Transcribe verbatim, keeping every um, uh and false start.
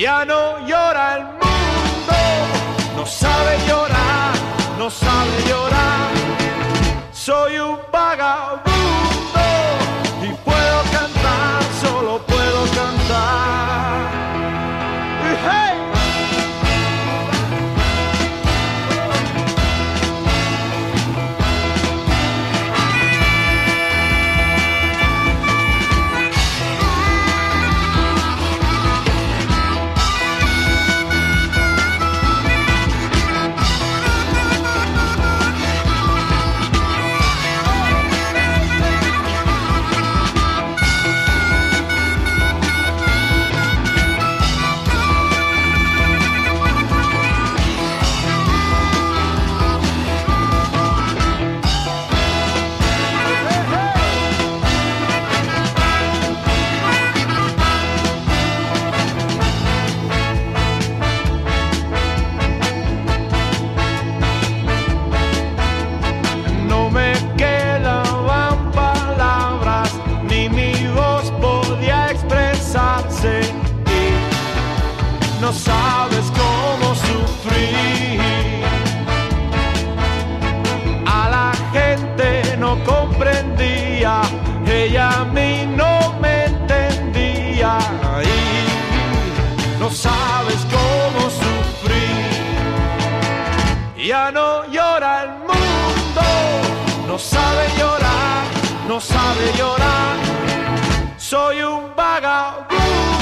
Ya no llora el mundo, no sabe llorar, no sabe llorar. Soy un vagabundo y puedo cantar, solo puedo cantar. ¡Hey! No sabes cómo sufrir. A la gente no comprendía, ella a mí no me entendía. Y no sabes cómo sufrir. Ya no llora el mundo, no sabe llorar, no sabe llorar. Soy un vagabundo